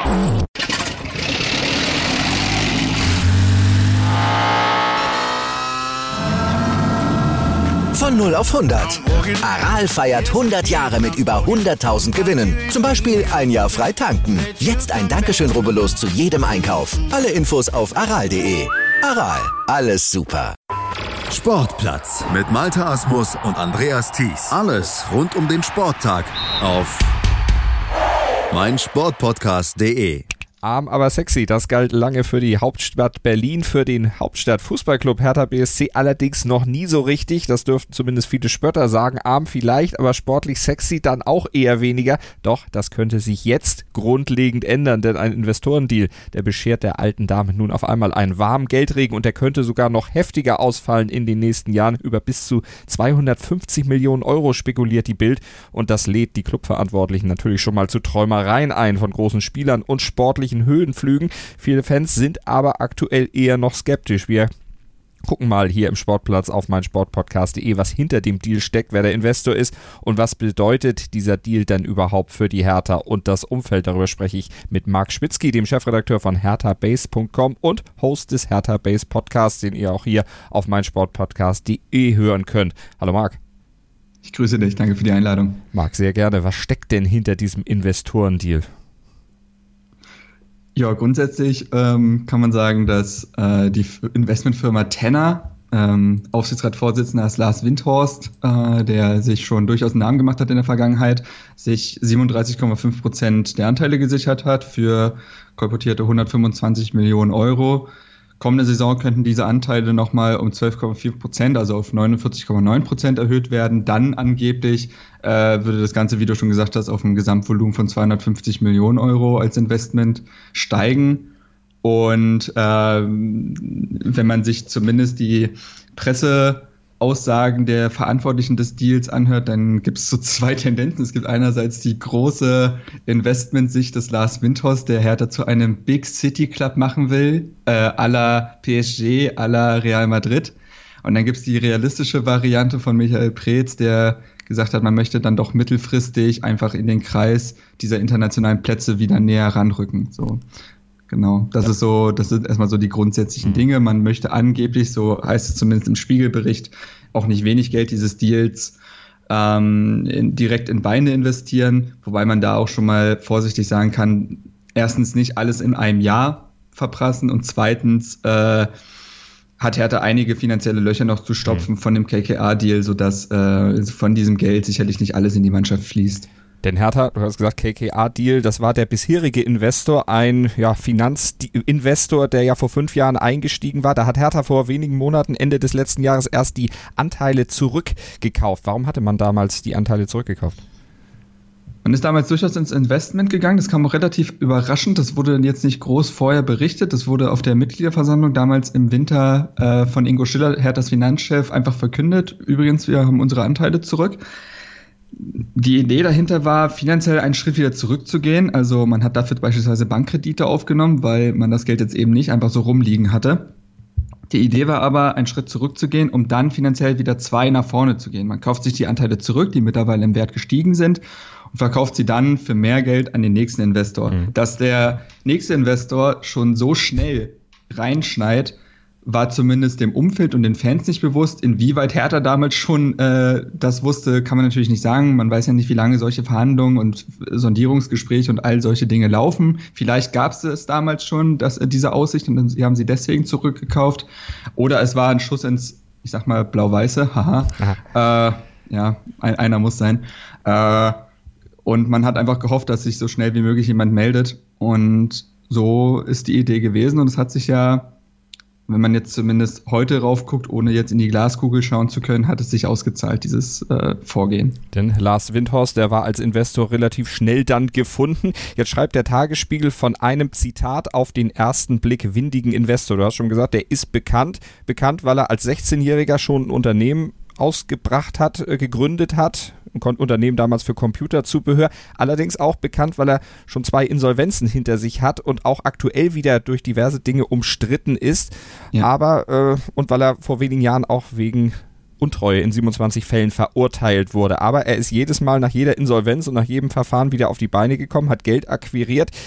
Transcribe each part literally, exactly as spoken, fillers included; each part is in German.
Von null auf hundert. Aral feiert hundert Jahre mit über hunderttausend Gewinnen. Zum Beispiel ein Jahr frei tanken. Jetzt ein Dankeschön, rubbellos zu jedem Einkauf. Alle Infos auf aral punkt de. Aral, alles super. Sportplatz mit Malte Asmus und Andreas Thies. Alles rund um den Sporttag auf meinsportpodcast punkt de. Arm, aber sexy, das galt lange für die Hauptstadt Berlin, für den Hauptstadt-Fußballclub Hertha B S C allerdings noch nie so richtig, das dürften zumindest viele Spötter sagen, arm vielleicht, aber sportlich sexy dann auch eher weniger, doch das könnte sich jetzt grundlegend ändern, denn ein Investorendeal, der beschert der alten Dame nun auf einmal einen warmen Geldregen und der könnte sogar noch heftiger ausfallen in den nächsten Jahren, über bis zu zweihundertfünfzig Millionen Euro spekuliert die Bild und das lädt die Clubverantwortlichen natürlich schon mal zu Träumereien ein von großen Spielern und sportlichen Höhenflügen. Viele Fans sind aber aktuell eher noch skeptisch. Wir gucken mal hier im Sportplatz auf meinsportpodcast punkt de, was hinter dem Deal steckt, wer der Investor ist und was bedeutet dieser Deal dann überhaupt für die Hertha und das Umfeld. Darüber spreche ich mit Marc Schwitzky, dem Chefredakteur von hertha base punkt com und Host des Hertha Base Podcasts, den ihr auch hier auf meinsportpodcast punkt de hören könnt. Hallo Marc. Ich grüße dich, danke für die Einladung. Marc, sehr gerne. Was steckt denn hinter diesem Investorendeal? Ja, grundsätzlich ähm, kann man sagen, dass äh, die Investmentfirma Tenner, ähm, Aufsichtsratsvorsitzender ist Lars Windhorst, äh, der sich schon durchaus einen Namen gemacht hat in der Vergangenheit, sich siebenunddreißig Komma fünf Prozent der Anteile gesichert hat für kolportierte hundertfünfundzwanzig Millionen Euro. Kommende Saison könnten diese Anteile nochmal um zwölf Komma vier Prozent, also auf neunundvierzig Komma neun Prozent erhöht werden. Dann angeblich äh, würde das Ganze, wie du schon gesagt hast, auf ein Gesamtvolumen von zweihundertfünfzig Millionen Euro als Investment steigen. Und äh, wenn man sich zumindest die Presseaussagen der Verantwortlichen des Deals anhört, dann gibt es so zwei Tendenzen. Es gibt einerseits die große Investmentsicht des Lars Windhorst, der Hertha zu einem Big City Club machen will, äh, à la P S G, à la Real Madrid. Und dann gibt es die realistische Variante von Michael Preetz, der gesagt hat, man möchte dann doch mittelfristig einfach in den Kreis dieser internationalen Plätze wieder näher ranrücken. So. Genau, das ja. ist so, das sind erstmal so die grundsätzlichen mhm. Dinge. Man möchte angeblich, so heißt es zumindest im Spiegelbericht, auch nicht wenig Geld dieses Deals ähm, in, direkt in Beine investieren, wobei man da auch schon mal vorsichtig sagen kann, erstens nicht alles in einem Jahr verprassen und zweitens äh, hat Hertha einige finanzielle Löcher noch zu stopfen mhm. von dem K K A-Deal, sodass äh, von diesem Geld sicherlich nicht alles in die Mannschaft fließt. Denn Hertha, du hast gesagt, K K A-Deal, das war der bisherige Investor, ein ja, Finanzinvestor, der ja vor fünf Jahren eingestiegen war. Da hat Hertha vor wenigen Monaten, Ende des letzten Jahres, erst die Anteile zurückgekauft. Warum hatte man damals die Anteile zurückgekauft? Man ist damals durchaus ins Investment gegangen. Das kam auch relativ überraschend. Das wurde jetzt nicht groß vorher berichtet. Das wurde auf der Mitgliederversammlung damals im Winter äh, von Ingo Schiller, Herthas Finanzchef, einfach verkündet. Übrigens, wir haben unsere Anteile zurück. Die Idee dahinter war, finanziell einen Schritt wieder zurückzugehen. Also man hat dafür beispielsweise Bankkredite aufgenommen, weil man das Geld jetzt eben nicht einfach so rumliegen hatte. Die Idee war aber, einen Schritt zurückzugehen, um dann finanziell wieder zwei nach vorne zu gehen. Man kauft sich die Anteile zurück, die mittlerweile im Wert gestiegen sind, und verkauft sie dann für mehr Geld an den nächsten Investor. Mhm. Dass der nächste Investor schon so schnell reinschneit, war zumindest dem Umfeld und den Fans nicht bewusst. Inwieweit Hertha damals schon äh, das wusste, kann man natürlich nicht sagen. Man weiß ja nicht, wie lange solche Verhandlungen und Sondierungsgespräche und all solche Dinge laufen. Vielleicht gab es es damals schon, dass, äh, diese Aussicht, und dann haben sie deswegen zurückgekauft. Oder es war ein Schuss ins, ich sag mal, Blau-Weiße. Haha. Äh, ja, ein, einer muss sein. Äh, und man hat einfach gehofft, dass sich so schnell wie möglich jemand meldet. Und so ist die Idee gewesen. Und es hat sich ja, wenn man jetzt zumindest heute raufguckt, ohne jetzt in die Glaskugel schauen zu können, hat es sich ausgezahlt, dieses äh, Vorgehen. Denn Lars Windhorst, der war als Investor relativ schnell dann gefunden. Jetzt schreibt der Tagesspiegel von einem Zitat auf den ersten Blick windigen Investor. Du hast schon gesagt, der ist bekannt. Bekannt, weil er als sechzehnjähriger schon ein Unternehmen ausgebracht hat, äh, gegründet hat. Ein Unternehmen damals für Computerzubehör, allerdings auch bekannt, weil er schon zwei Insolvenzen hinter sich hat und auch aktuell wieder durch diverse Dinge umstritten ist, ja. aber äh, und weil er vor wenigen Jahren auch wegen Untreue in siebenundzwanzig Fällen verurteilt wurde, aber er ist jedes Mal nach jeder Insolvenz und nach jedem Verfahren wieder auf die Beine gekommen, hat Geld akquiriert.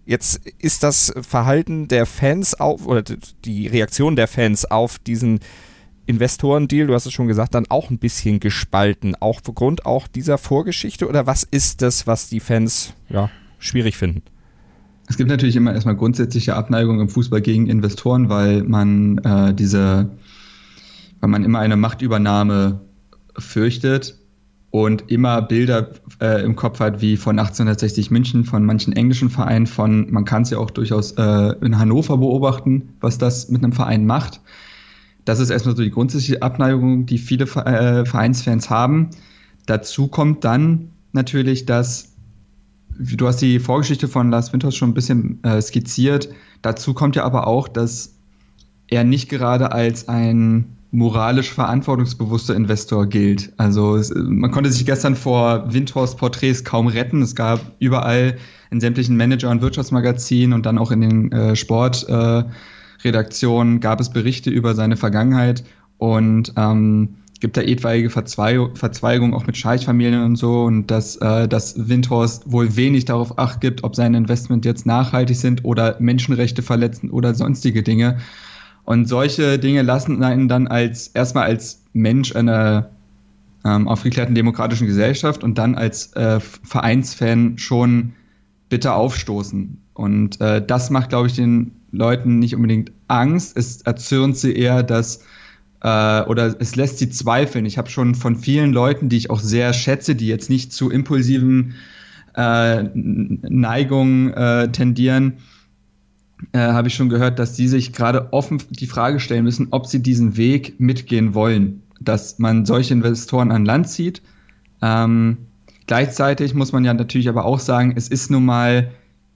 Jetzt ist das Verhalten der Fans auf, oder die Reaktion der Fans auf diesen Investorendeal, du hast es schon gesagt, dann auch ein bisschen gespalten, auch aufgrund auch dieser Vorgeschichte, oder was ist das, was die Fans ja, schwierig finden? Es gibt natürlich immer erstmal grundsätzliche Abneigung im Fußball gegen Investoren, weil man äh, diese, weil man immer eine Machtübernahme fürchtet und immer Bilder äh, im Kopf hat, wie von achtzehnhundertsechzig München, von manchen englischen Vereinen, von, man kann es ja auch durchaus äh, in Hannover beobachten, was das mit einem Verein macht. Das ist erstmal so die grundsätzliche Abneigung, die viele äh, Vereinsfans haben. Dazu kommt dann natürlich, dass, du hast die Vorgeschichte von Lars Windhorst schon ein bisschen äh, skizziert, dazu kommt ja aber auch, dass er nicht gerade als ein moralisch verantwortungsbewusster Investor gilt. Also es, man konnte sich gestern vor Windhorst-Porträts kaum retten. Es gab überall in sämtlichen Manager- und Wirtschaftsmagazinen und dann auch in den äh, Sportredaktionen äh, gab es Berichte über seine Vergangenheit und ähm, gibt da etwaige Verzweig- Verzweigungen auch mit Scheichfamilien und so und dass, äh, dass Windhorst wohl wenig darauf Acht gibt, ob seine Investment jetzt nachhaltig sind oder Menschenrechte verletzen oder sonstige Dinge. Und solche Dinge lassen einen dann als erstmal als Mensch einer ähm, aufgeklärten demokratischen Gesellschaft und dann als äh, Vereinsfan schon bitter aufstoßen. Und äh, das macht, glaube ich, den Leuten nicht unbedingt Angst. Es erzürnt sie eher, dass äh, oder es lässt sie zweifeln. Ich habe schon von vielen Leuten, die ich auch sehr schätze, die jetzt nicht zu impulsiven äh, Neigungen äh, tendieren, Äh, habe ich schon gehört, dass sie sich gerade offen die Frage stellen müssen, ob sie diesen Weg mitgehen wollen, dass man solche Investoren an Land zieht. Ähm, gleichzeitig muss man ja natürlich aber auch sagen, es ist nun mal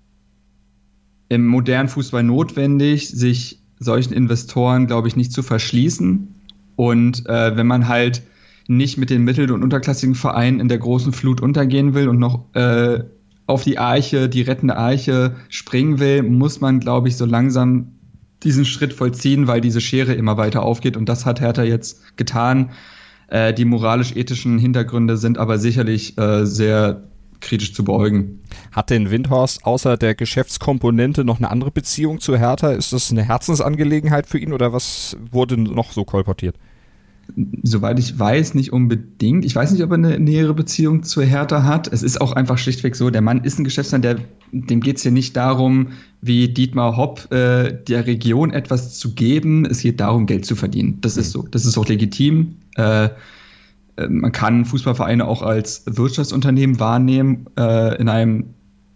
im modernen Fußball notwendig, sich solchen Investoren, glaube ich, nicht zu verschließen. Und äh, wenn man halt nicht mit den mittel- und unterklassigen Vereinen in der großen Flut untergehen will und noch äh, auf die Arche, die rettende Arche springen will, muss man, glaube ich, so langsam diesen Schritt vollziehen, weil diese Schere immer weiter aufgeht und das hat Hertha jetzt getan. Äh, die moralisch-ethischen Hintergründe sind aber sicherlich äh, sehr kritisch zu beäugen. Hat denn Windhorst außer der Geschäftskomponente noch eine andere Beziehung zu Hertha? Ist das eine Herzensangelegenheit für ihn oder was wurde noch so kolportiert? Soweit ich weiß, nicht unbedingt. Ich weiß nicht, ob er eine nähere Beziehung zu Hertha hat. Es ist auch einfach schlichtweg so, der Mann ist ein Geschäftsmann, der, dem geht es hier nicht darum, wie Dietmar Hopp äh, der Region etwas zu geben. Es geht darum, Geld zu verdienen. Das ist so. Das ist auch legitim. Äh, man kann Fußballvereine auch als Wirtschaftsunternehmen wahrnehmen äh, in einem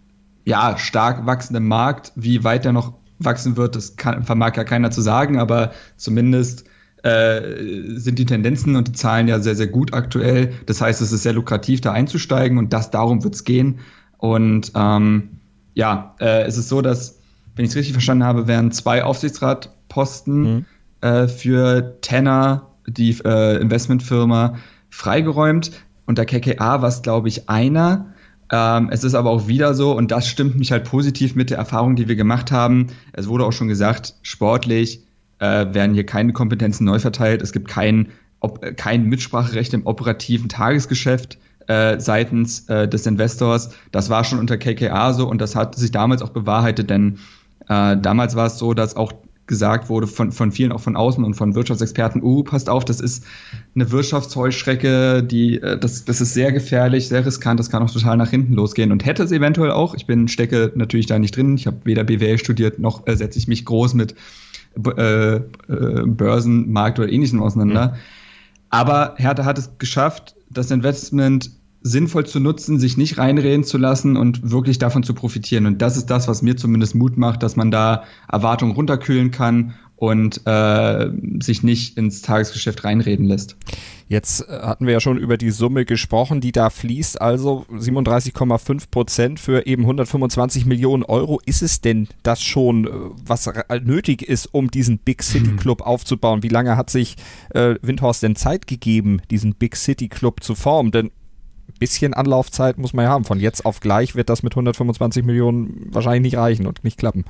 ja, stark wachsenden Markt. Wie weit der noch wachsen wird, das kann, vermag ja keiner zu sagen, aber zumindest sind die Tendenzen und die Zahlen ja sehr, sehr gut aktuell. Das heißt, es ist sehr lukrativ, da einzusteigen und das darum wird es gehen. Und ähm, ja, äh, es ist so, dass, wenn ich es richtig verstanden habe, werden zwei Aufsichtsratposten mhm. äh, für Tenor, die äh, Investmentfirma, freigeräumt. Unter K K A war es, glaube ich, einer. Ähm, es ist aber auch wieder so, und das stimmt mich halt positiv mit der Erfahrung, die wir gemacht haben. Es wurde auch schon gesagt, sportlich Äh, werden hier keine Kompetenzen neu verteilt. Es gibt kein, ob, kein Mitspracherecht im operativen Tagesgeschäft äh, seitens äh, des Investors. Das war schon unter K K A so und das hat sich damals auch bewahrheitet, denn äh, damals war es so, dass auch gesagt wurde von, von vielen, auch von außen und von Wirtschaftsexperten, uh, passt auf, das ist eine Wirtschaftsheuschrecke, die, äh, das, das ist sehr gefährlich, sehr riskant, das kann auch total nach hinten losgehen und hätte es eventuell auch. Ich bin, stecke natürlich da nicht drin, ich habe weder B W L studiert, noch äh, setze ich mich groß mit Äh, äh, Börsenmarkt oder Ähnlichem auseinander. Mhm. Aber Hertha hat es geschafft, das Investment sinnvoll zu nutzen, sich nicht reinreden zu lassen und wirklich davon zu profitieren. Und das ist das, was mir zumindest Mut macht, dass man da Erwartungen runterkühlen kann und äh, sich nicht ins Tagesgeschäft reinreden lässt. Jetzt hatten wir ja schon über die Summe gesprochen, die da fließt, also siebenunddreißig Komma fünf Prozent für eben hundertfünfundzwanzig Millionen Euro. Ist es denn das schon, was nötig ist, um diesen Big City Club hm. aufzubauen? Wie lange hat sich äh, Windhorst denn Zeit gegeben, diesen Big City Club zu formen? Denn ein bisschen Anlaufzeit muss man ja haben. Von jetzt auf gleich wird das mit hundertfünfundzwanzig Millionen wahrscheinlich nicht reichen und nicht klappen.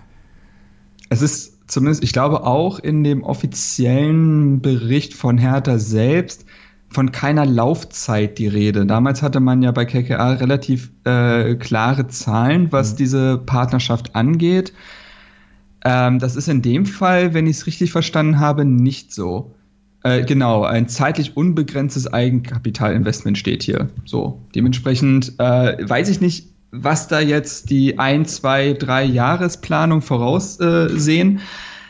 Es ist zumindest, ich glaube auch in dem offiziellen Bericht von Hertha selbst, von keiner Laufzeit die Rede. Damals hatte man ja bei K K R relativ äh, klare Zahlen, was mhm. diese Partnerschaft angeht. Ähm, das ist in dem Fall, wenn ich es richtig verstanden habe, nicht so. Äh, genau, ein zeitlich unbegrenztes Eigenkapitalinvestment steht hier. So, dementsprechend äh, weiß ich nicht, was da jetzt die ein, zwei, drei Jahresplanung voraussehen. Äh,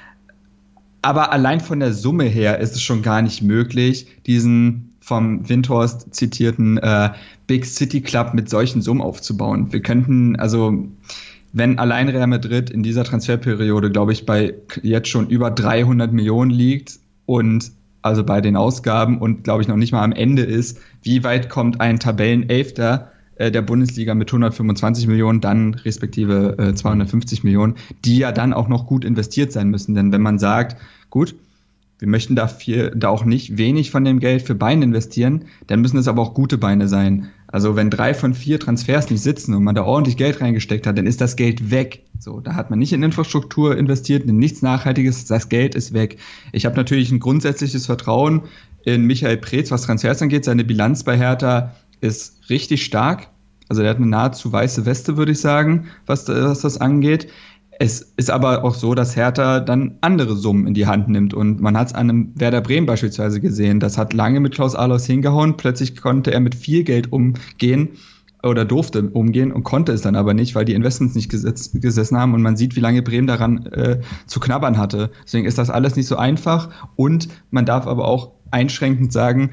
Aber allein von der Summe her ist es schon gar nicht möglich, diesen vom Windhorst zitierten äh, Big City Club mit solchen Summen aufzubauen. Wir könnten, also wenn allein Real Madrid in dieser Transferperiode, glaube ich, bei jetzt schon über dreihundert Millionen liegt und also bei den Ausgaben und glaube ich noch nicht mal am Ende ist, wie weit kommt ein Tabellenelfter äh, der Bundesliga mit hundertfünfundzwanzig Millionen, dann respektive äh, zweihundertfünfzig Millionen, die ja dann auch noch gut investiert sein müssen. Denn wenn man sagt, gut, wir möchten da, viel, da auch nicht wenig von dem Geld für Beine investieren, dann müssen es aber auch gute Beine sein. Also wenn drei von vier Transfers nicht sitzen und man da ordentlich Geld reingesteckt hat, dann ist das Geld weg. So, da hat man nicht in Infrastruktur investiert, in nichts Nachhaltiges, das Geld ist weg. Ich habe natürlich ein grundsätzliches Vertrauen in Michael Preetz, was Transfers angeht. Seine Bilanz bei Hertha ist richtig stark. Also der hat eine nahezu weiße Weste, würde ich sagen, was, was das angeht. Es ist aber auch so, dass Hertha dann andere Summen in die Hand nimmt. Und man hat es an einem Werder Bremen beispielsweise gesehen. Das hat lange mit Klaus Allofs hingehauen. Plötzlich konnte er mit viel Geld umgehen oder durfte umgehen und konnte es dann aber nicht, weil die Investments nicht gesetz, gesessen haben. Und man sieht, wie lange Bremen daran äh, zu knabbern hatte. Deswegen ist das alles nicht so einfach. Und man darf aber auch einschränkend sagen,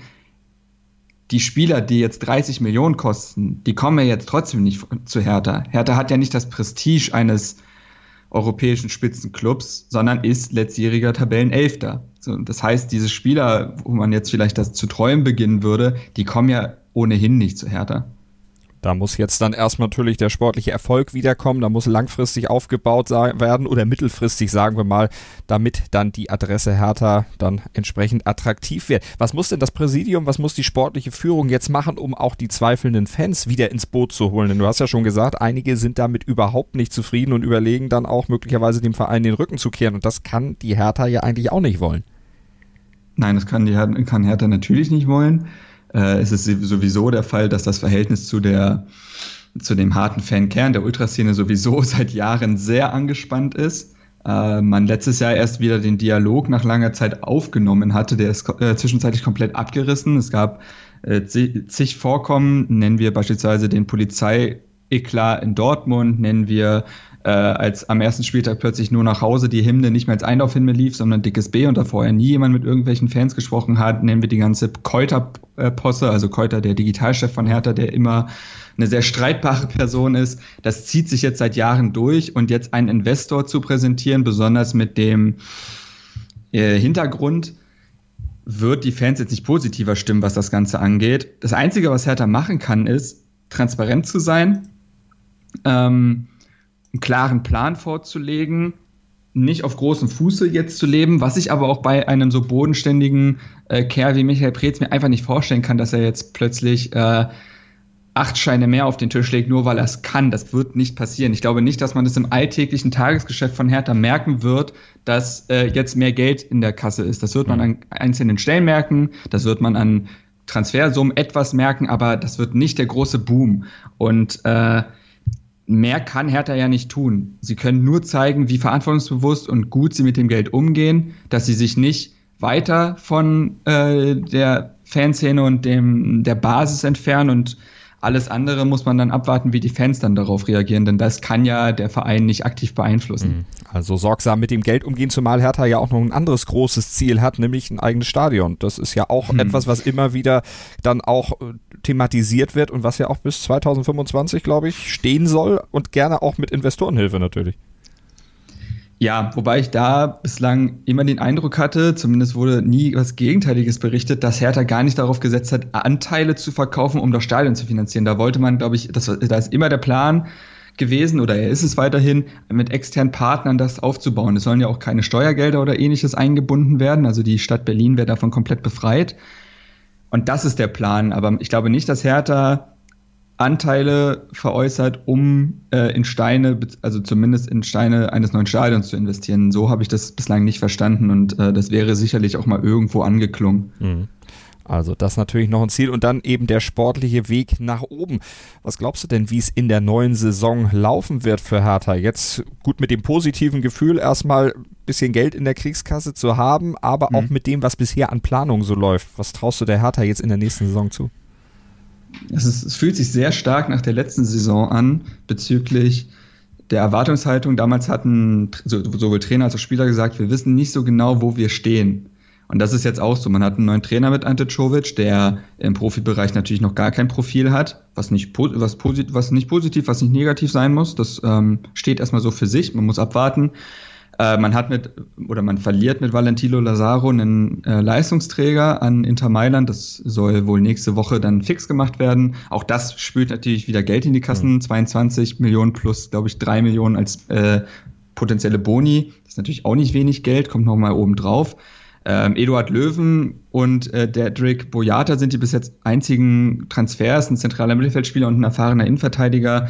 die Spieler, die jetzt dreißig Millionen kosten, die kommen ja jetzt trotzdem nicht zu Hertha. Hertha hat ja nicht das Prestige eines europäischen Spitzenclubs, sondern ist letztjähriger Tabellenelfter. So, das heißt, diese Spieler, wo man jetzt vielleicht das zu träumen beginnen würde, die kommen ja ohnehin nicht zu Hertha. Da muss jetzt dann erstmal natürlich der sportliche Erfolg wiederkommen, da muss langfristig aufgebaut werden oder mittelfristig, sagen wir mal, damit dann die Adresse Hertha dann entsprechend attraktiv wird. Was muss denn das Präsidium, was muss die sportliche Führung jetzt machen, um auch die zweifelnden Fans wieder ins Boot zu holen? Denn du hast ja schon gesagt, einige sind damit überhaupt nicht zufrieden und überlegen dann auch möglicherweise dem Verein den Rücken zu kehren und das kann die Hertha ja eigentlich auch nicht wollen. Nein, das kann die Hertha, kann Hertha natürlich nicht wollen. Es ist sowieso der Fall, dass das Verhältnis zu der zu dem harten Fankern der Ultraszene sowieso seit Jahren sehr angespannt ist. Äh, man letztes Jahr erst wieder den Dialog nach langer Zeit aufgenommen hatte, der ist äh, zwischenzeitlich komplett abgerissen. Es gab äh, zig Vorkommen, nennen wir beispielsweise den Polizei-Eklat in Dortmund, nennen wir äh, als am ersten Spieltag plötzlich nur nach Hause die Hymne nicht mehr als Einlaufhymne lief, sondern dickes B und da vorher nie jemand mit irgendwelchen Fans gesprochen hat, nennen wir die ganze Keuter-Posse, also Keuter, der Digitalchef von Hertha, der immer eine sehr streitbare Person ist. Das zieht sich jetzt seit Jahren durch und jetzt einen Investor zu präsentieren, besonders mit dem äh, Hintergrund, wird die Fans jetzt nicht positiver stimmen, was das Ganze angeht. Das Einzige, was Hertha machen kann, ist, transparent zu sein, ähm, einen klaren Plan vorzulegen, nicht auf großem Fuße jetzt zu leben, was ich aber auch bei einem so bodenständigen äh, Kerl wie Michael Preetz mir einfach nicht vorstellen kann, dass er jetzt plötzlich äh, acht Scheine mehr auf den Tisch legt, nur weil er es kann. Das wird nicht passieren. Ich glaube nicht, dass man das im alltäglichen Tagesgeschäft von Hertha merken wird, dass äh, jetzt mehr Geld in der Kasse ist. Das wird man an einzelnen Stellen merken, das wird man an Transfersummen etwas merken, aber das wird nicht der große Boom. Und äh, mehr kann Hertha ja nicht tun. Sie können nur zeigen, wie verantwortungsbewusst und gut sie mit dem Geld umgehen, dass sie sich nicht weiter von äh, der Fanszene und dem der Basis entfernen und alles andere muss man dann abwarten, wie die Fans dann darauf reagieren, denn das kann ja der Verein nicht aktiv beeinflussen. Also sorgsam mit dem Geld umgehen, zumal Hertha ja auch noch ein anderes großes Ziel hat, nämlich ein eigenes Stadion. Das ist ja auch hm. etwas, was immer wieder dann auch thematisiert wird und was ja auch bis zweitausendfünfundzwanzig, glaube ich, stehen soll und gerne auch mit Investorenhilfe natürlich. Ja, wobei ich da bislang immer den Eindruck hatte, zumindest wurde nie was Gegenteiliges berichtet, dass Hertha gar nicht darauf gesetzt hat, Anteile zu verkaufen, um das Stadion zu finanzieren. Da wollte man, glaube ich, das, da ist immer der Plan gewesen, oder er ist es weiterhin, mit externen Partnern das aufzubauen. Es sollen ja auch keine Steuergelder oder ähnliches eingebunden werden, also die Stadt Berlin wäre davon komplett befreit. Und das ist der Plan, aber ich glaube nicht, dass Hertha Anteile veräußert, um äh, in Steine, also zumindest in Steine eines neuen Stadions zu investieren. So habe ich das bislang nicht verstanden und äh, das wäre sicherlich auch mal irgendwo angeklungen. Mhm. Also das ist natürlich noch ein Ziel und dann eben der sportliche Weg nach oben. Was glaubst du denn, wie es in der neuen Saison laufen wird für Hertha? Jetzt gut mit dem positiven Gefühl, erstmal ein bisschen Geld in der Kriegskasse zu haben, aber mhm. auch mit dem, was bisher an Planung so läuft. Was traust du der Hertha jetzt in der nächsten Saison zu? Es, ist, es fühlt sich sehr stark nach der letzten Saison an bezüglich der Erwartungshaltung. Damals hatten sowohl Trainer als auch Spieler gesagt, wir wissen nicht so genau, wo wir stehen. Und das ist jetzt auch so. Man hat einen neuen Trainer mit Ante Czovic, der im Profibereich natürlich noch gar kein Profil hat, was nicht, was posit- was nicht positiv, was nicht negativ sein muss. Das ähm, steht erstmal so für sich. Man muss abwarten. Äh, man hat mit, oder man verliert mit Valentino Lazaro einen äh, Leistungsträger an Inter Mailand. Das soll wohl nächste Woche dann fix gemacht werden. Auch das spült natürlich wieder Geld in die Kassen. Mhm. zweiundzwanzig Millionen plus, glaube ich, drei Millionen als äh, potenzielle Boni. Das ist natürlich auch nicht wenig Geld, kommt nochmal oben drauf. Ähm, Eduard Löwen und äh, Dedrick Boyata sind die bis jetzt einzigen Transfers, ein zentraler Mittelfeldspieler und ein erfahrener Innenverteidiger,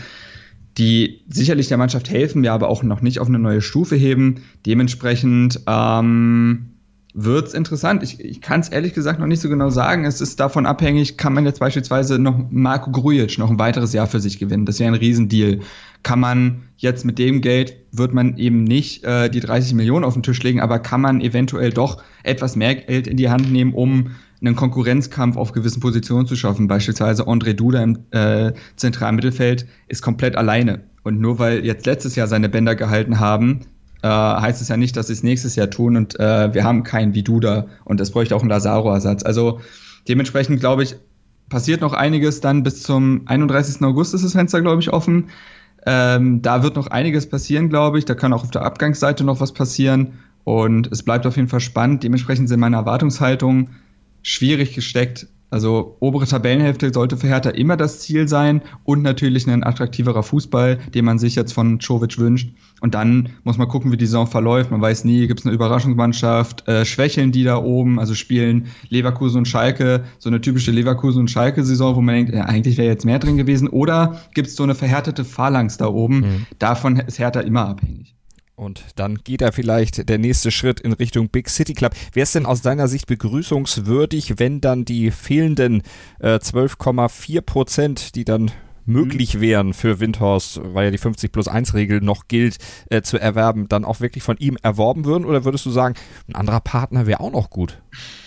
die sicherlich der Mannschaft helfen, ja aber auch noch nicht auf eine neue Stufe heben. Dementsprechend ähm, wird's interessant. Ich, ich kann es ehrlich gesagt noch nicht so genau sagen. Es ist davon abhängig, kann man jetzt beispielsweise noch Marko Grujic noch ein weiteres Jahr für sich gewinnen. Das wäre ein Riesendeal. Kann man jetzt mit dem Geld, wird man eben nicht äh, die dreißig Millionen auf den Tisch legen, aber kann man eventuell doch etwas mehr Geld in die Hand nehmen, um einen Konkurrenzkampf auf gewissen Positionen zu schaffen. Beispielsweise Ondrej Duda im äh, zentralen Mittelfeld ist komplett alleine. Und nur weil jetzt letztes Jahr seine Bänder gehalten haben, äh, heißt es ja nicht, dass sie es nächstes Jahr tun. Und äh, wir haben keinen wie Duda. Und das bräuchte auch einen Lazaro-Ersatz. Also dementsprechend, glaube ich, passiert noch einiges. Dann bis zum einunddreißigsten August ist das Fenster, glaube ich, offen. Ähm, da wird noch einiges passieren, glaube ich. Da kann auch auf der Abgangsseite noch was passieren. Und es bleibt auf jeden Fall spannend. Dementsprechend sind meine Erwartungshaltungen schwierig gesteckt. Also obere Tabellenhälfte sollte für Hertha immer das Ziel sein und natürlich ein attraktiverer Fußball, den man sich jetzt von Czovic wünscht. Und dann muss man gucken, wie die Saison verläuft. Man weiß nie, gibt es eine Überraschungsmannschaft, äh, schwächeln die da oben, also spielen Leverkusen und Schalke, so eine typische Leverkusen- und Schalke-Saison, wo man denkt, ja, eigentlich wäre jetzt mehr drin gewesen. Oder gibt es so eine verhärtete Phalanx da oben? Mhm. Davon ist Hertha immer abhängig. Und dann geht da vielleicht der nächste Schritt in Richtung Big City Club. Wäre es denn aus deiner Sicht begrüßungswürdig, wenn dann die fehlenden äh, zwölf Komma vier Prozent, die dann möglich wären für Windhorst, weil ja die fünfzig plus eins Regel noch gilt, äh, zu erwerben, dann auch wirklich von ihm erworben würden? Oder würdest du sagen, ein anderer Partner wäre auch noch gut?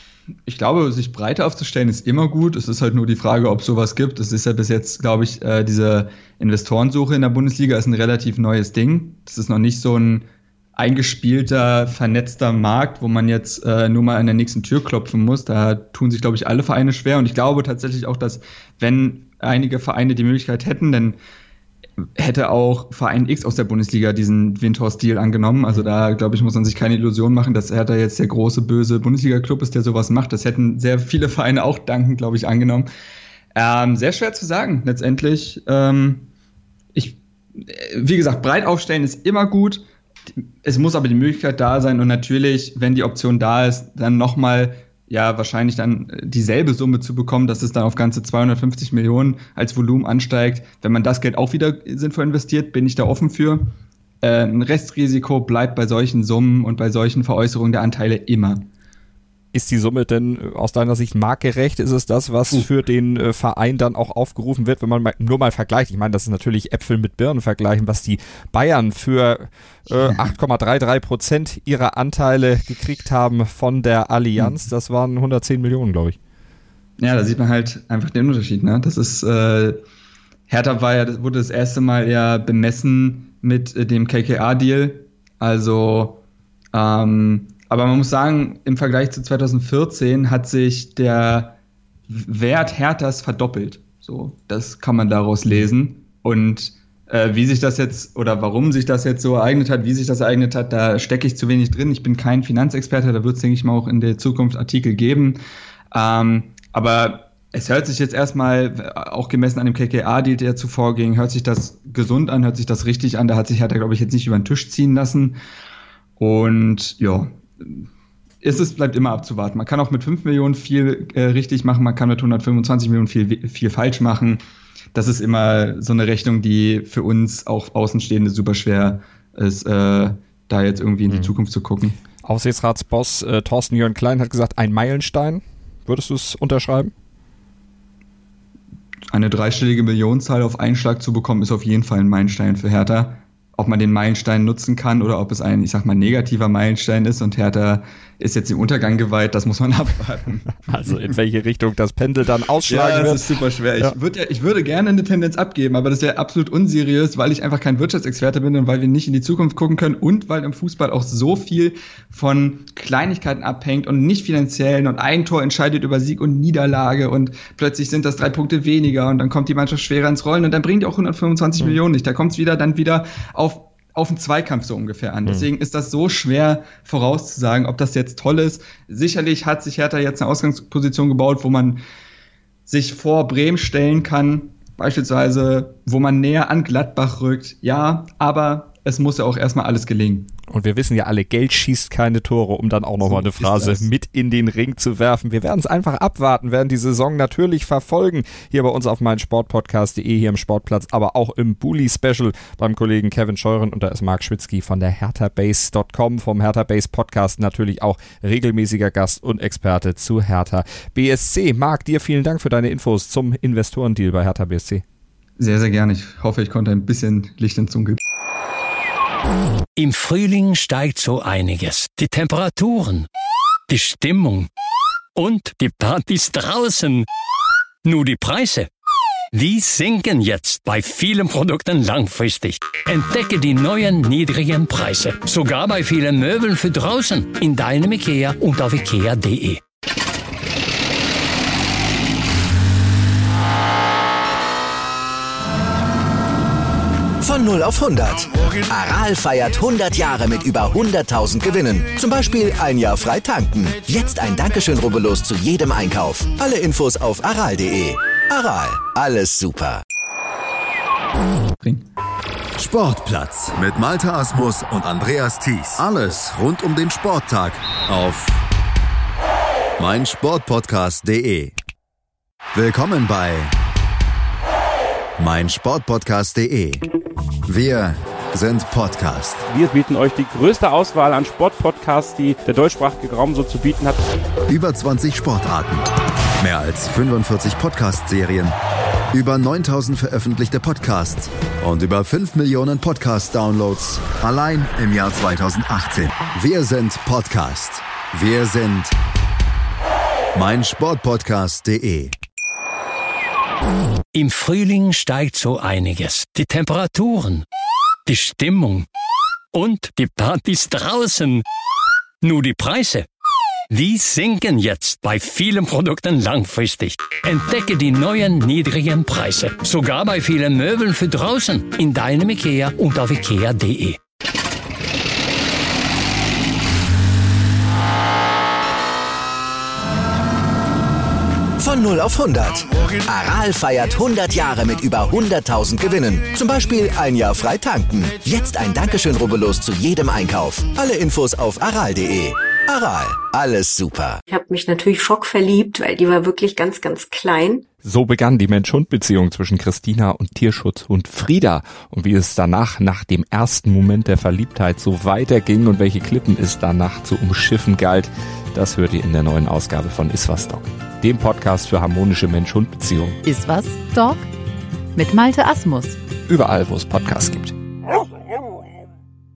Ich glaube, sich breiter aufzustellen ist immer gut. Es ist halt nur die Frage, ob es sowas gibt. Es ist ja bis jetzt, glaube ich, äh, diese Investorensuche in der Bundesliga ist ein relativ neues Ding. Das ist noch nicht so ein eingespielter, vernetzter Markt, wo man jetzt äh, nur mal an der nächsten Tür klopfen muss. Da tun sich, glaube ich, alle Vereine schwer. Und ich glaube tatsächlich auch, dass wenn einige Vereine die Möglichkeit hätten, dann hätte auch Verein X aus der Bundesliga diesen Windhorst-Deal angenommen. Also da, glaube ich, muss man sich keine Illusion machen, dass Hertha jetzt der große, böse Bundesliga-Club ist, der sowas macht. Das hätten sehr viele Vereine auch dankend, glaube ich, angenommen. Ähm, sehr schwer zu sagen, letztendlich. Ähm, ich, wie gesagt, breit aufstellen ist immer gut. Es muss aber die Möglichkeit da sein und natürlich, wenn die Option da ist, dann nochmal ja wahrscheinlich dann dieselbe Summe zu bekommen, dass es dann auf ganze zweihundertfünfzig Millionen als Volumen ansteigt. Wenn man das Geld auch wieder sinnvoll investiert, bin ich da offen für. Äh, ein Restrisiko bleibt bei solchen Summen und bei solchen Veräußerungen der Anteile immer. Ist die Summe denn aus deiner Sicht marktgerecht? Ist es das, was uh. für den äh, Verein dann auch aufgerufen wird, wenn man mal, nur mal vergleicht? Ich meine, das ist natürlich Äpfel mit Birnen vergleichen, was die Bayern für äh, acht Komma dreiunddreißig Prozent ihrer Anteile gekriegt haben von der Allianz. Das waren hundertzehn Millionen, glaube ich. Ja, da sieht man halt einfach den Unterschied. Ne? Das ist, äh, Hertha war ja, das wurde das erste Mal ja bemessen mit äh, dem K K A-Deal. Also, ähm, aber man muss sagen, im Vergleich zu zweitausendvierzehn hat sich der Wert Herthas verdoppelt. So, das kann man daraus lesen. Und äh, wie sich das jetzt oder warum sich das jetzt so ereignet hat, wie sich das ereignet hat, da stecke ich zu wenig drin. Ich bin kein Finanzexperte, da wird es, denke ich mal, auch in der Zukunft Artikel geben. Ähm, aber es hört sich jetzt erstmal, auch gemessen an dem K K A-Deal, der zuvor ging, hört sich das gesund an, hört sich das richtig an. Da hat sich Hertha, glaube ich, jetzt nicht über den Tisch ziehen lassen. Und ja, ist es bleibt immer abzuwarten. Man kann auch mit fünf Millionen viel äh, richtig machen, man kann mit hundertfünfundzwanzig Millionen viel, viel falsch machen. Das ist immer so eine Rechnung, die für uns auch Außenstehende super schwer ist, äh, da jetzt irgendwie in die mhm. Zukunft zu gucken. Aufsichtsratsboss äh, Thorsten Jörn Klein hat gesagt, ein Meilenstein Würdest du es unterschreiben? Eine dreistellige Millionenzahl auf einen Schlag zu bekommen, ist auf jeden Fall ein Meilenstein für Hertha. Ob man den Meilenstein nutzen kann oder ob es ein, ich sag mal, negativer Meilenstein ist und Hertha ist jetzt dem Untergang geweiht, das muss man abwarten. Also in welche Richtung das Pendel dann ausschlagen ja, wird. das ist super schwer. Ja. Ich, würd ja, ich würde gerne eine Tendenz abgeben, aber das wäre absolut unseriös, weil ich einfach kein Wirtschaftsexperte bin und weil wir nicht in die Zukunft gucken können und weil im Fußball auch so viel von Kleinigkeiten abhängt und nicht finanziellen und ein Tor entscheidet über Sieg und Niederlage und plötzlich sind das drei Punkte weniger und dann kommt die Mannschaft schwerer ins Rollen und dann bringt die auch hundertfünfundzwanzig mhm. Millionen nicht. Da kommt es wieder dann wieder auf auf einen Zweikampf so ungefähr an. Deswegen ist das so schwer vorauszusagen, ob das jetzt toll ist. Sicherlich hat sich Hertha jetzt eine Ausgangsposition gebaut, wo man sich vor Bremen stellen kann, beispielsweise, wo man näher an Gladbach rückt. Ja, aber es muss ja auch erstmal alles gelingen. Und wir wissen ja alle, Geld schießt keine Tore, um dann auch nochmal so eine Phrase mit in den Ring zu werfen. Wir werden es einfach abwarten, werden die Saison natürlich verfolgen. Hier bei uns auf meinsportpodcast punkt de, hier im Sportplatz, aber auch im Bully-Special beim Kollegen Kevin Scheuren. Und da ist Marc Schwitzky von der hertha base punkt com, vom Hertha Base Podcast, natürlich auch regelmäßiger Gast und Experte zu Hertha B S C. Marc, dir vielen Dank für deine Infos zum Investorendeal bei Hertha B S C. Sehr, sehr gerne. Ich hoffe, ich konnte ein bisschen Licht ins Dunkel. Im Frühling steigt so einiges. Die Temperaturen, die Stimmung und die Partys draußen. Nur die Preise, die sinken jetzt bei vielen Produkten langfristig. Entdecke die neuen niedrigen Preise. Sogar bei vielen Möbeln für draußen. In deinem IKEA und auf ikea punkt de. Von null auf hundert. Aral feiert hundert Jahre mit über hunderttausend Gewinnen. Zum Beispiel ein Jahr frei tanken. Jetzt ein Dankeschön, rubbellos zu jedem Einkauf. Alle Infos auf aral punkt de. Aral, alles super. Sportplatz mit Malte Asmus und Andreas Thies. Alles rund um den Sporttag auf meinsportpodcast punkt de. Willkommen bei meinsportpodcast punkt de. Wir sind Podcast. Wir bieten euch die größte Auswahl an Sportpodcasts, die der deutschsprachige Raum so zu bieten hat. Über zwanzig Sportarten, mehr als fünfundvierzig Podcast-Serien, über neuntausend veröffentlichte Podcasts und über fünf Millionen Podcast-Downloads allein im Jahr zweitausendachtzehn. Wir sind Podcast. Wir sind meinsportpodcast punkt de. Im Frühling steigt so einiges. Die Temperaturen, die Stimmung und die Partys draußen. Nur die Preise, die sinken jetzt bei vielen Produkten langfristig. Entdecke die neuen niedrigen Preise. Sogar bei vielen Möbeln für draußen. In deinem IKEA und auf ikea punkt de. Von null auf hundert. Aral feiert hundert Jahre mit über hunderttausend Gewinnen. Zum Beispiel ein Jahr frei tanken. Jetzt ein Dankeschön, rubbellos zu jedem Einkauf. Alle Infos auf aral punkt de. Aral, alles super. Ich habe mich natürlich schockverliebt, weil die war wirklich ganz, ganz klein. So begann die Mensch-Hund-Beziehung zwischen Christina und Tierschutzhund Frieda. Und wie es danach, nach dem ersten Moment der Verliebtheit, so weiterging und welche Klippen es danach zu umschiffen galt, das hört ihr in der neuen Ausgabe von Iswas Dog, dem Podcast für harmonische Mensch-Hund-Beziehungen. Iswas Dog? Mit Malte Asmus. Überall, wo es Podcasts gibt.